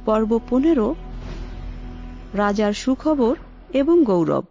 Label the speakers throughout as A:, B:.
A: পর্ব 15 রাজার সুখবর এবং গৌরব।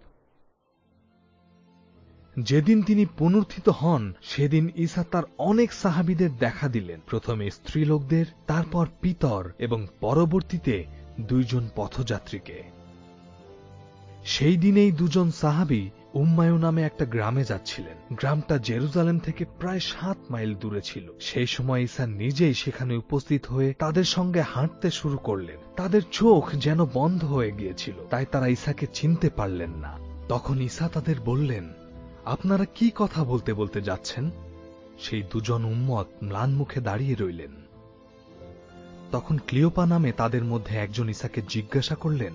B: যেদিন তিনি পুনরুত্থিত হন সেদিন ঈসা তার অনেক সাহাবীদের দেখা দিলেন, প্রথমে স্ত্রীলোকদের, তারপর পিতর এবং পরবর্তীতে 2 পথযাত্রীকে। সেই দিনেই 2 সাহাবী উম্মায়ু নামে একটা গ্রামে যাচ্ছিলেন। গ্রামটা জেরুজালেম থেকে প্রায় 7 মাইল দূরে ছিল। সেই সময় ঈসা নিজেই সেখানে উপস্থিত হয়ে তাদের সঙ্গে হাঁটতে শুরু করলেন। তাদের চোখ যেন বন্ধ হয়ে গিয়েছিল, তাই তারা ঈসাকে চিনতে পারলেন না। তখন ঈসা তাদের বললেন, আপনারা কি কথা বলতে বলতে যাচ্ছেন? সেই 2 উম্মত ম্লান মুখে দাঁড়িয়ে রইলেন। তখন ক্লিওপা নামে তাদের মধ্যে একজন ঈসাকে জিজ্ঞাসা করলেন,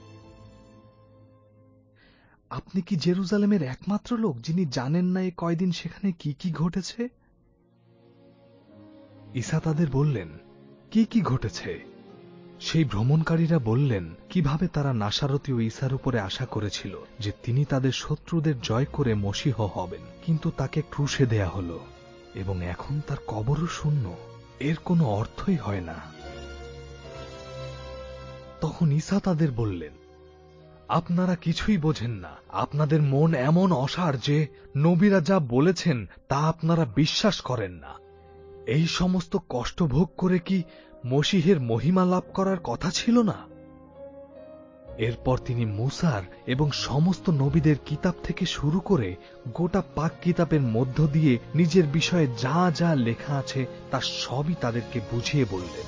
B: আপনি কি জেরুজালেমের একমাত্র লোক যিনি জানেন না এ কয়দিন সেখানে কি কি ঘটেছে? ঈসা তাদের বললেন, কি কি ঘটেছে? সেই ভ্রমণকারীরা বললেন কিভাবে তারা নাসারতি ও ঈসার উপরে আশা করেছিল যে তিনি তাদের শত্রুদের জয় করে মসীহ হবেন, কিন্তু তাকে ক্রুশে দেয়া হল এবং এখন তার কবরও শূন্য। এর কোনো অর্থই হয় না। তখন ঈসা তাদের বললেন, আপনারা কিছুই বোঝেন না। আপনাদের মন এমন অসাড় যে নবীরা যা বলেছেন তা আপনারা বিশ্বাস করেন না। এই সমস্ত কষ্ট ভোগ করে কি মসীহের মহিমা লাভ করার কথা ছিল না? এরপর তিনি মুসার এবং সমস্ত নবীদের কিতাব থেকে শুরু করে গোটা পাক কিতাবের মধ্য দিয়ে নিজের বিষয়ে যা যা লেখা আছে তা সবই তাদেরকে বুঝিয়ে বললেন।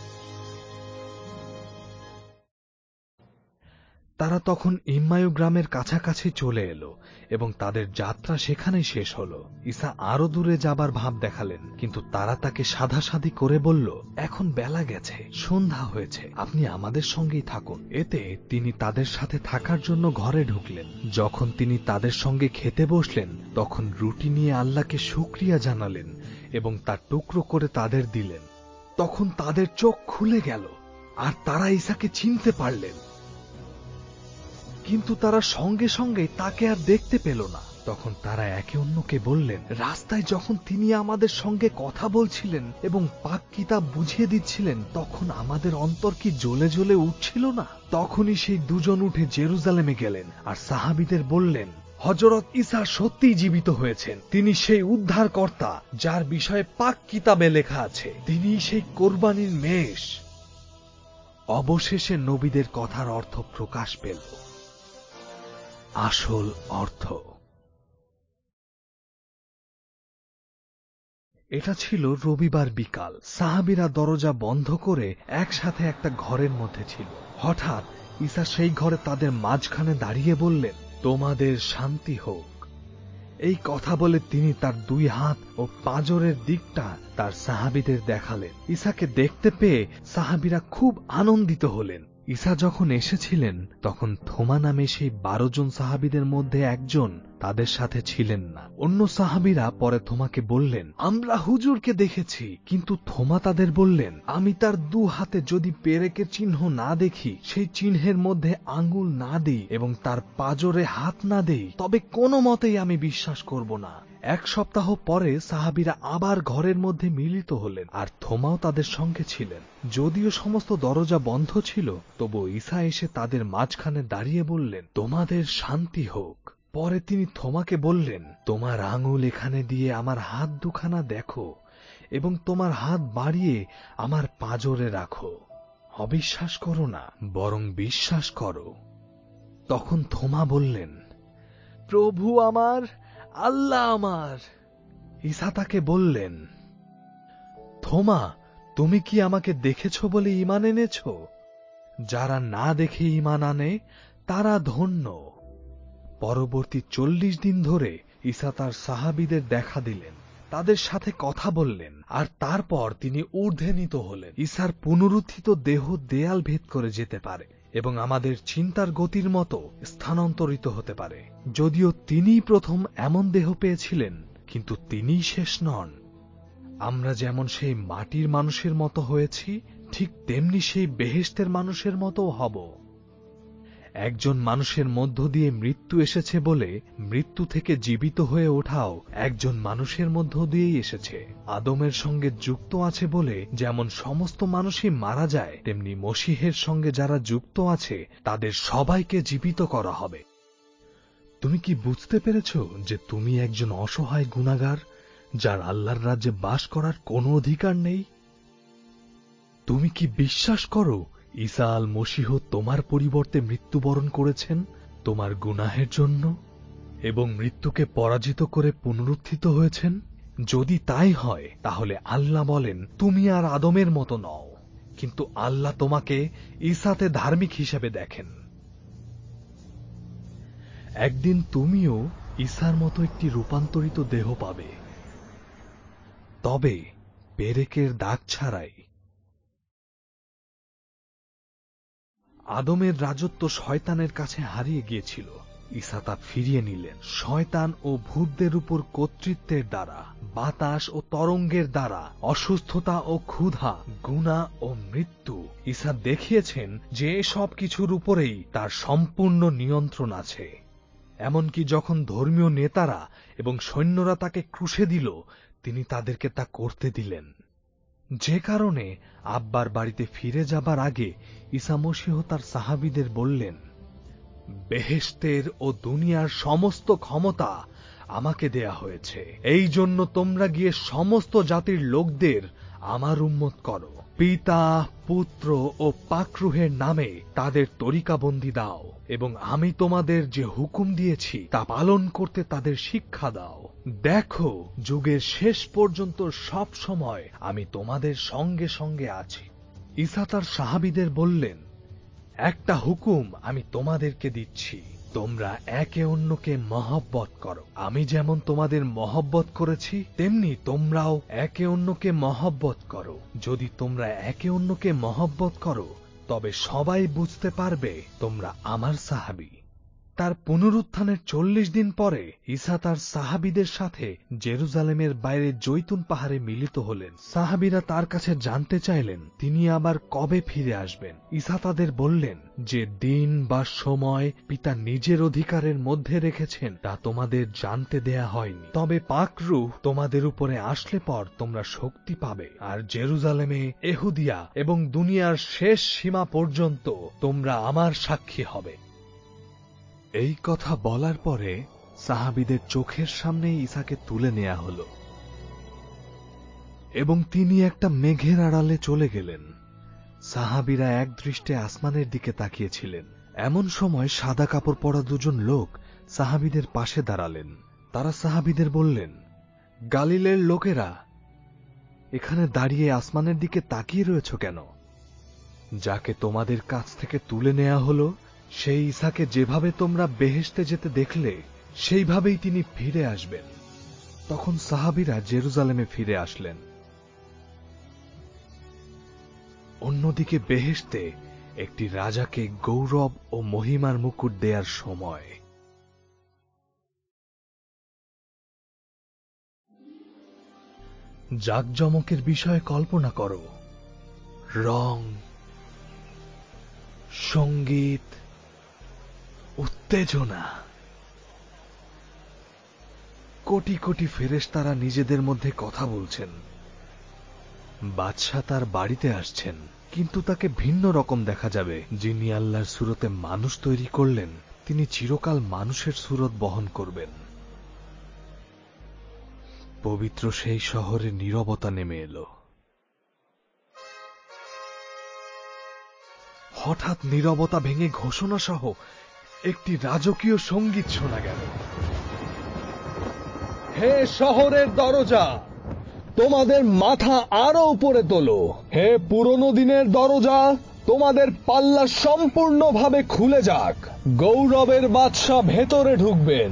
B: তারা তখন ইম্মায়ু গ্রামের কাছাকাছি চলে এলো এবং তাদের যাত্রা সেখানেই শেষ হল। ঈসা আরো দূরে যাবার ভাব দেখালেন, কিন্তু তারা তাকে সাধাসাধি করে বলল, এখন বেলা গেছে, সন্ধ্যা হয়েছে, আপনি আমাদের সঙ্গেই থাকুন। এতে তিনি তাদের সাথে থাকার জন্য ঘরে ঢুকলেন। যখন তিনি তাদের সঙ্গে খেতে বসলেন তখন রুটি নিয়ে আল্লাহকে শুকরিয়া জানালেন এবং তার টুকরো করে তাদের দিলেন। তখন তাদের চোখ খুলে গেল আর তারা ঈসাকে চিনতে পারলেন, কিন্তু তারা সঙ্গে সঙ্গে তাকে আর দেখতে পেল না। তখন তারা একে অন্যকে বললেন, রাস্তায় যখন তিনি আমাদের সঙ্গে কথা বলছিলেন এবং পাক কিতাব বুঝিয়ে দিচ্ছিলেন তখন আমাদের অন্তর কি জ্বলে জ্বলে উঠছিল না? তখনই সেই 2 উঠে জেরুজালেমে গেলেন আর সাহাবীদের বললেন, হযরত ঈসা সত্যিই জীবিত হয়েছেন। তিনি সেই উদ্ধারকর্তা যার বিষয়ে পাক কিতাবে লেখা আছে। তিনি সেই কোরবানির মেষ। অবশেষে নবীদের কথার অর্থ প্রকাশ পেল। আসল অর্থ এটা ছিল রবিবার বিকাল। সাহাবীরা দরজা বন্ধ করে একসাথে একটা ঘরের মধ্যে ছিল। হঠাৎ ঈসা সেই ঘরে তাদের মাঝখানে দাঁড়িয়ে বললেন, তোমাদের শান্তি হোক। এই কথা বলে তিনি তার 2 হাত ও পাঁজরের দিকটা তার সাহাবীদের দেখালেন। ঈসাকে দেখতে পেয়ে সাহাবীরা খুব আনন্দিত হলেন। ঈসা যখন এসেছিলেন তখন থোমা নামে সেই 12 জন সাহাবীদের মধ্যে একজন তাদের সাথে ছিলেন না। অন্য সাহাবীরা পরে থোমাকে বললেন, আমরা হুজুরকে দেখেছি। কিন্তু থোমা তাদের বললেন, আমি তার 2 হাতে যদি পেরেকের চিহ্ন না দেখি, সেই চিহ্নের মধ্যে আঙ্গুল না দিই এবং তার পাঁজরে হাত না দেই, তবে কোনো মতেই আমি বিশ্বাস করব না। 1 সপ্তাহ পরে সাহাবীরা আবার ঘরের মধ্যে মিলিত হলেন আর থোমাও তাদের সঙ্গে ছিলেন। যদিও সমস্ত দরজা বন্ধ ছিল, তবু ঈসা এসে তাদের মাঝখানে দাঁড়িয়ে বললেন, তোমাদের শান্তি হোক। পরে তিনি থোমাকে বললেন, তোমার আঙুল এখানে দিয়ে আমার হাত 2খানা দেখো এবং তোমার হাত বাড়িয়ে আমার পাঁজরে রাখো। অবিশ্বাস করো না, বরং বিশ্বাস করো। তখন থোমা বললেন, প্রভু আমার, আল্লাহ আমার। ঈসা তাকে বললেন, থোমা, তুমি কি আমাকে দেখেছ বলে ঈমান এনেছ? যারা না দেখে ঈমান আনে তারা ধন্য। পরবর্তী 40 দিন ধরে ঈসা তার সাহাবীদের দেখা দিলেন, তাদের সাথে কথা বললেন আর তারপর তিনি ঊর্ধ্বে নীত হলেন। ঈসার পুনরুত্থিত দেহ দেয়াল ভেদ করে যেতে পারে এবং আমাদের চিন্তার গতির মতো স্থানান্তরিত হতে পারে। যদিও তিনিই প্রথম এমন দেহ পেয়েছিলেন, কিন্তু তিনিই শেষ নন। আমরা যেমন সেই মাটির মানুষের মতো হয়েছি, ঠিক তেমনি সেই বেহেশতের মানুষের মতো হব। একজন মানুষের মধ্য দিয়ে মৃত্যু এসেছে বলে মৃত্যু থেকে জীবিত হয়ে ওঠাও একজন মানুষের মধ্য দিয়েই এসেছে। আদমের সঙ্গে যুক্ত আছে বলে যেমন সমস্ত মানুষই মারা যায়, তেমনি মসীহের সঙ্গে যারা যুক্ত আছে তাদের সবাইকে জীবিত করা হবে। তুমি কি বুঝতে পেরেছ যে তুমি একজন অসহায় গুনাহগার, যার আল্লাহর রাজ্যে বাস করার কোনো অধিকার নেই? তুমি কি বিশ্বাস করো ঈসা আল মসীহ তোমার পরিবর্তে মৃত্যুবরণ করেছেন তোমার গুনাহের জন্য এবং মৃত্যুকে পরাজিত করে পুনরুত্থিত হয়েছেন? যদি তাই হয় তাহলে আল্লাহ বলেন তুমি আর আদমের মতো নও, কিন্তু আল্লাহ তোমাকে ঈসাতে ধার্মিক হিসেবে দেখেন। একদিন তুমিও ঈসার মতো একটি রূপান্তরিত দেহ পাবে, তবে পেরেকের দাগ ছাড়াই। আদমের রাজত্ব শয়তানের কাছে হারিয়ে গিয়েছিল, ঈসা তা ফিরিয়ে নিলেন শয়তান ও ভূতদের উপর কর্তৃত্বের দ্বারা, বাতাস ও তরঙ্গের দ্বারা, অসুস্থতা ও ক্ষুধা, গুনাহ ও মৃত্যু। ঈসা দেখিয়েছেন যে সব কিছুর উপরেই তার সম্পূর্ণ নিয়ন্ত্রণ আছে। এমনকি যখন ধর্মীয় নেতারা এবং সৈন্যরা তাকে ক্রুশে দিল, তিনি তাদেরকে তা করতে দিলেন। যে কারণে আব্বার বাড়িতে ফিরে যাবার আগে ঈসা মসীহ তার সাহাবীদের বললেন, বেহেশতের ও দুনিয়ার সমস্ত ক্ষমতা আমাকে দেয়া হয়েছে, এই জন্য তোমরা গিয়ে সমস্ত জাতির লোকদের আমার উম্মত করো। পিতা, পুত্র ও পাক রূহের নামে তাদের তরিকাবন্দী দাও এবং আমি তোমাদের যে হুকুম দিয়েছি তা পালন করতে তাদের শিক্ষা দাও। দেখো, যুগের শেষ পর্যন্ত সব সময় আমি তোমাদের সঙ্গে সঙ্গে আছি। ঈসা তার সাহাবীদের বললেন, একটা হুকুম আমি তোমাদেরকে দিচ্ছি, তোমরা একে অন্যকে মহব্বত করো। আমি যেমন তোমাদের মহব্বত করেছি, তেমনি তোমরাও একে অন্যকে মহব্বত করো। যদি তোমরা একে অন্যকে মহব্বত করো, তবে সবাই বুঝতে পারবে তোমরা আমার সাহাবী। তার পুনরুত্থানের 40 দিন পরে ঈসা তার সাহাবীদের সাথে জেরুজালেমের বাইরে জৈতুন পাহাড়ে মিলিত হলেন। সাহাবীরা তার কাছে জানতে চাইলেন তিনি আবার কবে ফিরে আসবেন। ঈসা তাদের বললেন যে দিন বা সময় পিতা নিজের অধিকারের মধ্যে রেখেছেন তা তোমাদের জানতে দেয়া হয়নি, তবে পাক রূহ তোমাদের উপরে আসলে পর তোমরা শক্তি পাবে, আর জেরুজালেমে, এহুদিয়া এবং দুনিয়ার শেষ সীমা পর্যন্ত তোমরা আমার সাক্ষী হবে। এই কথা বলার পরে সাহাবীদের চোখের সামনেই ঈসাকে তুলে নেওয়া হল এবং তিনি একটা মেঘের আড়ালে চলে গেলেন। সাহাবীরা একদৃষ্টে আসমানের দিকে তাকিয়েছিলেন। এমন সময় সাদা কাপড় পরা দুজন লোক সাহাবীদের পাশে দাঁড়ালেন। তারা সাহাবীদের বললেন, গালিলের লোকেরা, এখানে দাঁড়িয়ে আসমানের দিকে তাকিয়ে রয়েছ কেন? যাকে তোমাদের কাছ থেকে তুলে নেওয়া হলো, সেই ঈসাকে যেভাবে তোমরা বেহেশতে যেতে দেখলে, সেইভাবেই তিনি ফিরে আসবেন। তখন সাহাবীরা জেরুজালেমে ফিরে আসলেন। অন্যদিকে বেহেশতে একটি রাজাকে গৌরব ও মহিমার মুকুট দেয়ার সময়। জাকজমকের বিষয়ে কল্পনা করো। রং, সঙ্গীত, উত্তেজনা। কোটি কোটি ফেরেশতারা নিজেদের মধ্যে কথা বলছেন। বাদশাহ তার বাড়িতে আসছেন, কিন্তু তাকে ভিন্ন রকম দেখা যাবে। যিনি আল্লাহর সুরতে মানুষ তৈরি করলেন, তিনি চিরকাল মানুষের সুরত বহন করবেন। পবিত্র সেই শহরে নীরবতা নেমে এলো। হঠাৎ নীরবতা ভেঙে ঘোষণা সহ একটি রাজকীয় সঙ্গীত শোনা গেল।
C: হে শহরের দরজা, তোমাদের মাথা আরো উপরে তোলো। হে পুরনো দিনের দরজা, তোমাদের পাল্লা সম্পূর্ণভাবে খুলে যাক। গৌরবের বাদশা ভেতরে ঢুকবেন।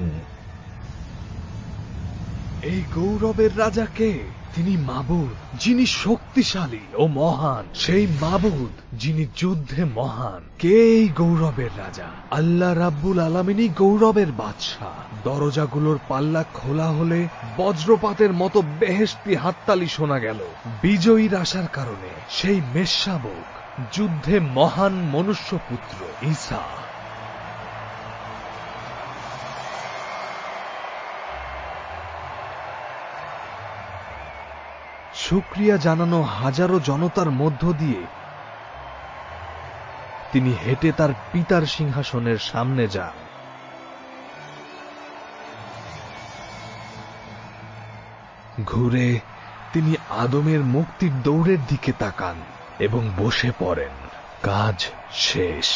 B: এই গৌরবের রাজা কে? তিনি মাবুদ, যিনি শক্তিশালী ও মহান। সেই মাবুদ যিনি যুদ্ধে মহান। কে এই গৌরবের রাজা? আল্লাহ রাব্বুল আলামিনই গৌরবের বাদশাহ। দরজাগুলোর পাল্লা খোলা হলে বজ্রপাতের মতো বেহেশতি হাততালি শোনা গেল। বিজয়ীর আসার কারণে সেই মেষশাবক, যুদ্ধে মহান মনুষ্যপুত্র ঈসা। শুকরিয়া জানানো হাজারো জনতার মধ্য দিয়ে তিনি হেঁটে তার পিতার সিংহাসনের সামনে যান। ঘুরে তিনি আদমের মুক্তির দৌড়ের দিকে তাকান এবং বসে পড়েন। কাজ শেষ।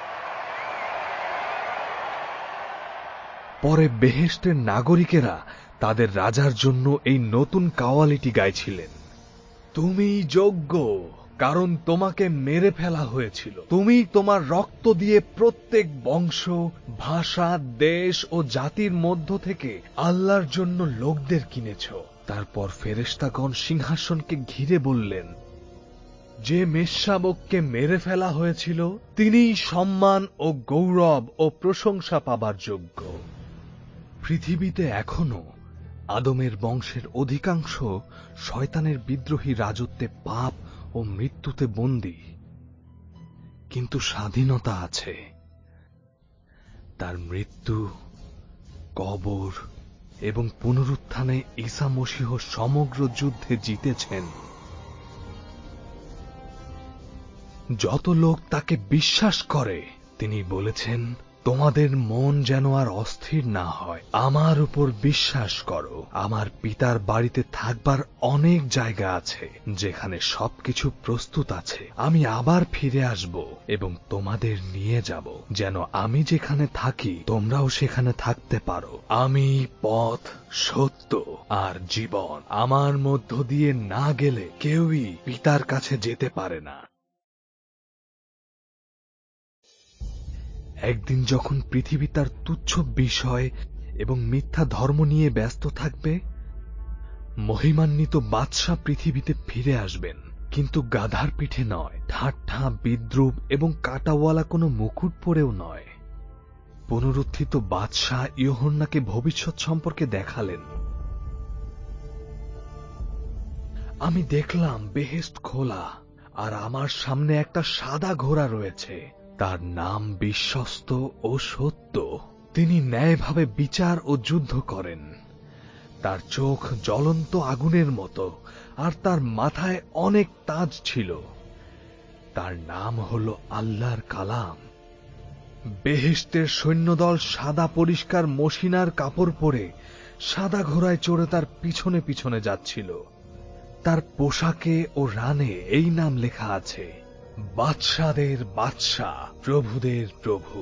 B: পরে বেহেশতের নাগরিকেরা তাদের রাজার জন্য এই নতুন কাওয়ালিটি গাইছিলেন। তুমি যোগ্য, কারণ তোমাকে মেরে ফেলা হয়েছিল। তুমি তোমার রক্ত দিয়ে প্রত্যেক বংশ, ভাষা, দেশ ও জাতির মধ্য থেকে আল্লাহর জন্য লোকদের কিনেছ। তারপর ফেরেশতাগণ সিংহাসনকে ঘিরে বললেন, যে মেষশাবককে মেরে ফেলা হয়েছিল তিনিই সম্মান ও গৌরব ও প্রশংসা পাবার যোগ্য। পৃথিবীতে এখনো আদমের বংশের অধিকাংশ শয়তানের বিদ্রোহী রাজত্বে পাপ ও মৃত্যুতে বন্দী, কিন্তু স্বাধীনতা আছে। তার মৃত্যু, কবর এবং পুনরুত্থানে ঈসা মসীহ সমগ্র যুদ্ধে জিতেছেন। যত লোক তাকে বিশ্বাস করে, তিনি বলেছেন, তোমাদের মন যেন আর অস্থির না হয়, আমার উপর বিশ্বাস করো। আমার পিতার বাড়িতে থাকবার অনেক জায়গা আছে, যেখানে সবকিছু প্রস্তুত আছে। আমি আবার ফিরে আসব এবং তোমাদের নিয়ে যাব, যেন আমি যেখানে থাকি তোমরাও সেখানে থাকতে পারো। আমি পথ, সত্য আর জীবন। আমার মধ্য দিয়ে না গেলে কেউই পিতার কাছে যেতে পারে না। একদিন যখন পৃথিবী তার তুচ্ছ বিষয় এবং মিথ্যা ধর্ম নিয়ে ব্যস্ত থাকবে, মহিমান্বিত বাদশাহ পৃথিবীতে ফিরে আসবেন, কিন্তু গাধার পিঠে নয়, ঠাট্টা, বিদ্রুপ এবং কাঁটাওয়ালা কোনো মুকুট পরেও নয়। পুনরুত্থিত বাদশাহ ইউহান্নাকে ভবিষ্যৎ সম্পর্কে দেখালেন। আমি দেখলাম বেহেশত খোলা, আর আমার সামনে একটা সাদা ঘোড়া রয়েছে। তার নাম বিশ্বস্ত ও সত্য। তিনি ন্যায়ভাবে বিচার ও যুদ্ধ করেন। তার চোখ জ্বলন্ত আগুনের মতো, আর তার মাথায় অনেক তাজ ছিল। তার নাম হল আল্লাহর কালাম। বেহেশতের সৈন্যদল সাদা পরিষ্কার মসিনার কাপড় পরে সাদা ঘোড়ায় চড়ে তার পিছনে পিছনে যাচ্ছিল। তার পোশাকে ও রানে এই নাম লেখা আছে, বাদশাদের বাদশাহ, প্রভুদের প্রভু।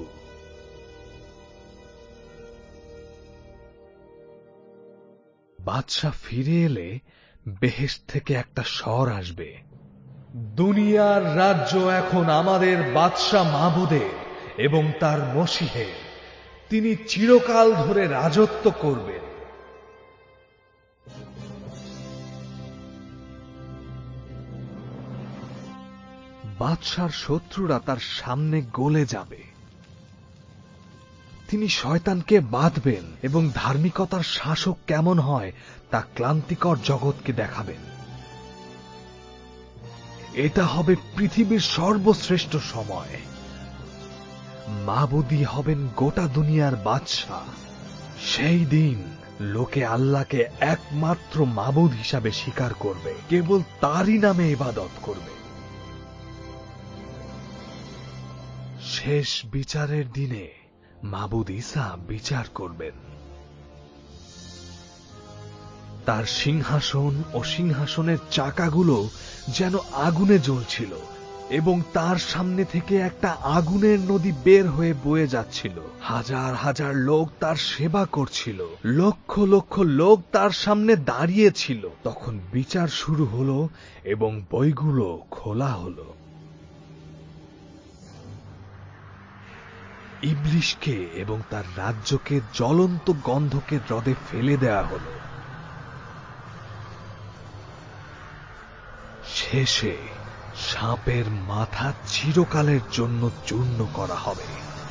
B: বাদশাহ ফিরে এলে বেহেশত থেকে একটা স্বর আসবে, দুনিয়ার রাজ্য এখন আমাদের বাদশাহ মাবুদের এবং তার মসীহের। তিনি চিরকাল ধরে রাজত্ব করবেন। বাদশার শত্রুরা তার সামনে গলে যাবে। তিনি শয়তানকে বাঁধবেন এবং ধার্মিকতার শাসক কেমন হয় তা ক্লান্তিকর জগৎকে দেখাবেন। এটা হবে পৃথিবীর সর্বশ্রেষ্ঠ সময়। মাবুদী হবেন গোটা দুনিয়ার বাদশাহ। সেই দিন লোকে আল্লাহকে একমাত্র মাবুদ হিসাবে স্বীকার করবে, কেবল তারই নামে ইবাদত করবে। শেষ বিচারের দিনে মাবুদ ঈসা বিচার করবেন। তার সিংহাসন ও সিংহাসনের চাকাগুলো যেন আগুনে জ্বলছিল, এবং তার সামনে থেকে একটা আগুনের নদী বের হয়ে বয়ে যাচ্ছিল। হাজার হাজার লোক তার সেবা করছিল, লক্ষ লক্ষ লোক তার সামনে দাঁড়িয়েছিল। তখন বিচার শুরু হলো এবং বইগুলো খোলা হলো। ইবলিশকে এবং তার রাজ্যকে জ্বলন্ত গন্ধকের হ্রদে ফেলে দেয়া হলো। শেষে সাপের মাথা চিরকালের জন্য চূর্ণ করা হবে।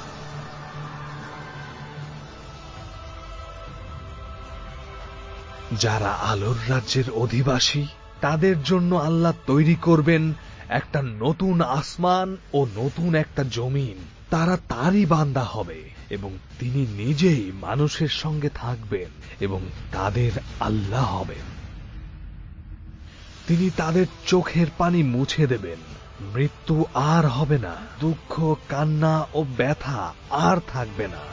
B: যারা আলোর রাজ্যের অধিবাসী, তাদের জন্য আল্লাহ তৈরি করবেন একটা নতুন আসমান ও নতুন একটা জমিন। তারা তারই বান্দা হবে এবং তিনি নিজেই মানুষের সঙ্গে থাকবেন এবং তাদের আল্লাহ হবেন। তিনি তাদের চোখের পানি মুছে দেবেন। মৃত্যু আর হবে না, দুঃখ, কান্না ও ব্যথা আর থাকবে না।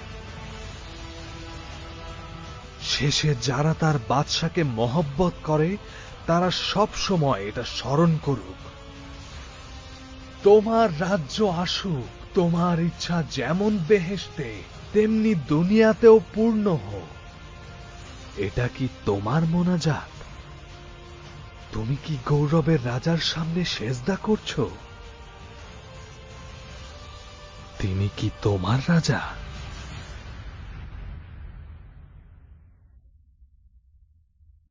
B: শেষে যারা তার বাদশাকে মহব্বত করে তারা সব সময় এটা স্মরণ করুক, তোমার রাজ্য আসুক, তোমার ইচ্ছা যেমন বেহেশতে তেমনি দুনিয়াতেও পূর্ণ হোক। এটা কি তোমার মোনাজাত? তুমি কি গৌরবের রাজার সামনে সেজদা করছো? তিনি কি তোমার রাজা?